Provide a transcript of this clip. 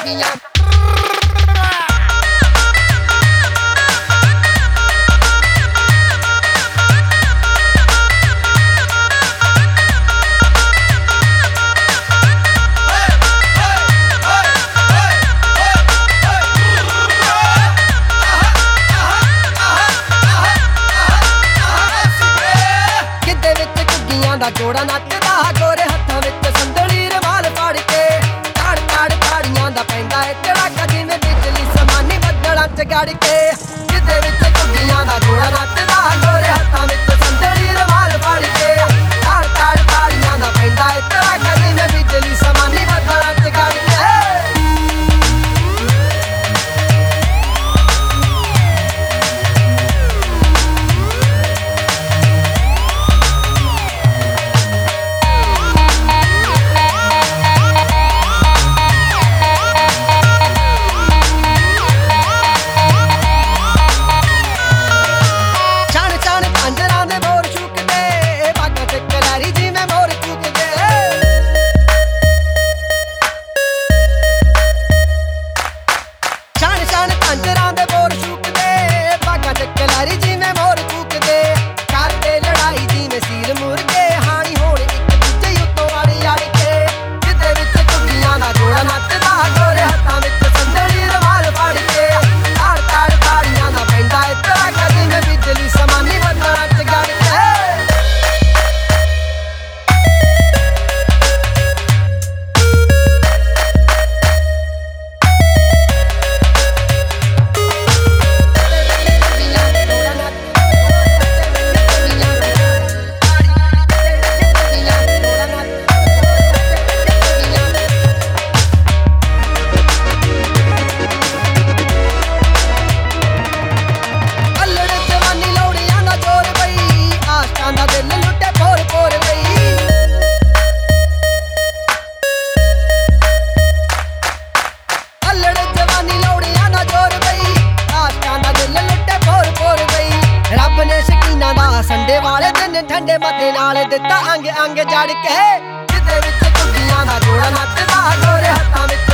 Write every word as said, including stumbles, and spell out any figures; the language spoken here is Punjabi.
ਘੁੱਗੀਆਂ ਦਾ ਜੋੜਾ ਨੱਚਦਾ ਗੋਰੇ ਹੱਥਾਂ ਵਿੱਚ ਸੰਦਲੀ ਰਵਾਲ ਫੜ ਕੇ ਤਾੜ ਤਾੜ ਤਾੜੀਆਂ ਦਾ ਪੈਂਦਾ ਏ ਧੜਾਕਾ ਜਿਵੇਂ ਬਿਜਲੀ ਸਮਾਨੀ ਬੱਦਲਾਂ ਚ ਗੜ ਕੇ ਜਿਹਦੇ ਵਿੱਚ ਘੁੱਗੀਆਂ ਦਾ ਜੋੜਾ ਨੱਚਦਾ ਗੋਰੇ ਹੱਥਾਂ ਵਿੱਚ ਸੰਦਲੀ ਰਵਾਲ ਫੜ ਕੇ ਤਾੜ ਤਾੜ ਤਾੜੀਆਂ ਦਾ ਪੈਂਦਾ ਏ ਧੜਾਕਾ ਜਿਵੇਂ ਬਿਜਲੀ ਸਮਾਨੀ ਬੱਦਲਾਂ ਚ ਗੜ ਕੇ ਅੰਜਰਾਂ ਦੇ ਬੋਰ ਸ਼ੂਕਦੇ ਬਾਗਾਂ ਚ ਕਲਾਰੀ ਜਿਵੇਂ ਮੋਰ ਕੂਕਦੇ ਕਰਦੇ ਲੜਾਈ ਜਿਵੇਂ ਸੀਰ ਮੁਰਗੇ ਹਾਣੀ ਹੋਣ ਇੱਕ ਦੂਜੇ ਉੱਤੋਂ ਆੜੀ ਆੜੀ ਕੇ ਜਿਹਦੇ ਵਿੱਚ ਘੁੱਗੀਆਂ ਦਾ ਜੋੜਾ ਨੱਚਦਾ ਗੋਰੇ ਹੱਥਾਂ ਵਿੱਚ ਸੰਦਲੀ ਰਵਾਲ ਫੜ ਕੇ ਤਾੜ ਤਾੜ ਤਾੜੀਆਂ ਦਾ ਪੈਂਦਾ ਏ ਧੜਾਕਾ ਜਿਵੇਂ ਬਿਜਲੀ ਸਮਾਨੀ ਬੱਦਲਾਂ ਚ ਗੜ ਕੇ ਸੰਡੇ ਵਾਲੇ ਦਿਨ ਠੰਡੇ ਮੱਥੇ ਨਾਲ ਦਿੱਤਾ ਅੰਗ ਅੰਗ ਜੜ ਕੇ ਜਿਹਦੇ ਵਿੱਚ ਘੁੱਗੀਆਂ ਦਾ ਜੋੜਾ ਨੱਚਦਾ ਗੋਰੇ ਹੱਥਾਂ ਵਿੱਚ